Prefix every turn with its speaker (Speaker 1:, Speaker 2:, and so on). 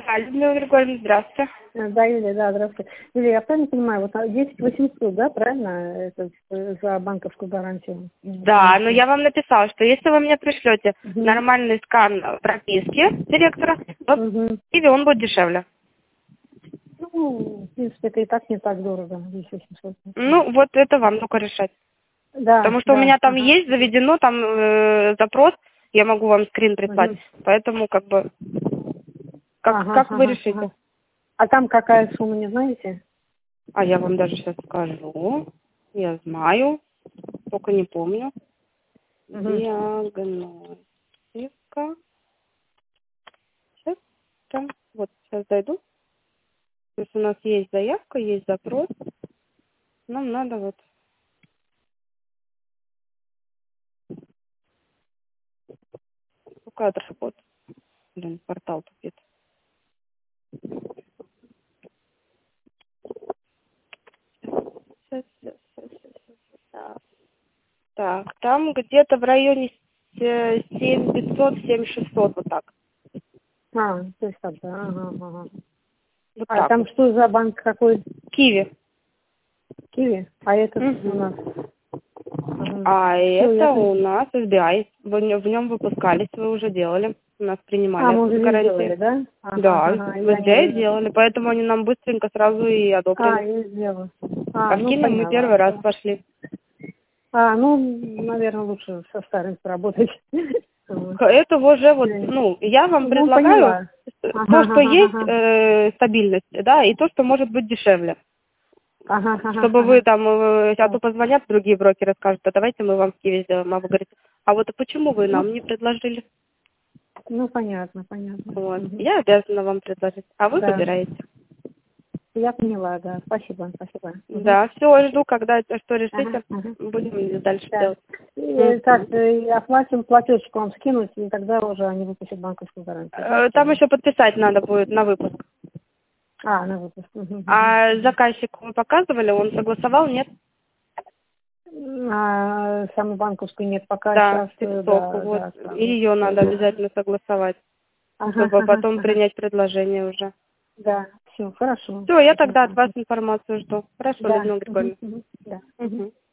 Speaker 1: Да, Людмила Григорьевна, здравствуйте.
Speaker 2: Да, Юлия, да, здравствуйте. Юлия, я правильно понимаю, вот 10 800, да, правильно, это за банковскую гарантию?
Speaker 1: Да, но я вам написала, что если вы мне пришлете
Speaker 2: Угу.
Speaker 1: нормальный скан прописки директора, то
Speaker 2: Угу.
Speaker 1: или он будет дешевле.
Speaker 2: Ну, в принципе, это и так не так дорого, 10 800.
Speaker 1: Ну, вот это вам только решать.
Speaker 2: Да,
Speaker 1: Потому что у
Speaker 2: да,
Speaker 1: меня там
Speaker 2: ага.
Speaker 1: есть заведено там запрос, я могу вам скрин прислать.
Speaker 2: Угу.
Speaker 1: Поэтому как бы,
Speaker 2: Ага,
Speaker 1: как вы
Speaker 2: ага,
Speaker 1: решите?
Speaker 2: ага. А там какая сумма, не знаете?
Speaker 1: А я вам даже сейчас скажу. Я знаю, только не помню.
Speaker 2: Угу.
Speaker 1: Диагностика. Сейчас, там, вот сейчас зайду. То есть у нас есть заявка, есть запрос. Нам надо вот... Какая работа? Блин, портал тупит. Сейчас. Так, там где-то в районе 7500, 7600, вот так.
Speaker 2: А, то есть так, да, ага, ага.
Speaker 1: Вот
Speaker 2: А
Speaker 1: так
Speaker 2: там
Speaker 1: вот.
Speaker 2: что за банк какой?
Speaker 1: Киви.
Speaker 2: Киви? А этот у
Speaker 1: Мгм.
Speaker 2: нас? Ага.
Speaker 1: А
Speaker 2: Всё,
Speaker 1: это
Speaker 2: ясно.
Speaker 1: у нас SBI. В нем выпускались, вы уже делали. У нас
Speaker 2: А,
Speaker 1: принимали
Speaker 2: мы уже
Speaker 1: с
Speaker 2: здесь делали,
Speaker 1: гарантией.
Speaker 2: да? Ага,
Speaker 1: Да,
Speaker 2: ага.
Speaker 1: в
Speaker 2: Я
Speaker 1: SBI
Speaker 2: не...
Speaker 1: делали, поэтому они нам быстренько сразу и одобрили.
Speaker 2: Я сделала.
Speaker 1: А в
Speaker 2: Ну
Speaker 1: Киви мы
Speaker 2: поняла.
Speaker 1: первый раз пошли.
Speaker 2: Ну, наверное, лучше со старым поработать. Вот.
Speaker 1: Это уже вот, ну, я вам
Speaker 2: Ну,
Speaker 1: предлагаю
Speaker 2: поняла.
Speaker 1: то,
Speaker 2: Ага,
Speaker 1: что
Speaker 2: ага,
Speaker 1: есть
Speaker 2: ага.
Speaker 1: стабильность, да, и то, что может быть дешевле.
Speaker 2: Ага, ага,
Speaker 1: Чтобы вы
Speaker 2: ага.
Speaker 1: там, а
Speaker 2: Да.
Speaker 1: то позвонят другие брокеры, скажут, а давайте мы вам в Киеве сделаем. А вы говорите, а вот почему вы
Speaker 2: Ну,
Speaker 1: нам не предложили?
Speaker 2: понятно, понятно.
Speaker 1: Вот.
Speaker 2: Мгм.
Speaker 1: Я обязана вам предложить. А вы
Speaker 2: Да.
Speaker 1: выбираете.
Speaker 2: Я поняла, да. Спасибо, спасибо. Мгм.
Speaker 1: Да, все, жду, когда что
Speaker 2: Ага,
Speaker 1: решите,
Speaker 2: ага.
Speaker 1: будем дальше
Speaker 2: Да.
Speaker 1: делать.
Speaker 2: Так, оплатим платежку вам скинуть, и тогда уже они выпустят банковскую гарантию, да?
Speaker 1: Там
Speaker 2: Всё.
Speaker 1: еще подписать надо будет на выпуск.
Speaker 2: На выпуск. Мгм, мгм,
Speaker 1: А
Speaker 2: мгм.
Speaker 1: заказчику вы показывали, он согласовал, нет?
Speaker 2: Саму банковскую нет, пока
Speaker 1: Да,
Speaker 2: сейчас,
Speaker 1: ТикТоку,
Speaker 2: да,
Speaker 1: вот.
Speaker 2: да,
Speaker 1: И
Speaker 2: саму.
Speaker 1: ее надо обязательно согласовать,
Speaker 2: Ага,
Speaker 1: чтобы
Speaker 2: ага,
Speaker 1: потом
Speaker 2: ага.
Speaker 1: принять предложение уже.
Speaker 2: Да, все, хорошо.
Speaker 1: Все, я
Speaker 2: Мгм,
Speaker 1: тогда от вас
Speaker 2: мгм.
Speaker 1: информацию жду. Хорошо,
Speaker 2: Да,
Speaker 1: Людмила
Speaker 2: мгм,
Speaker 1: Григорьевна.
Speaker 2: мгм, да. Мгм.
Speaker 1: Мгм.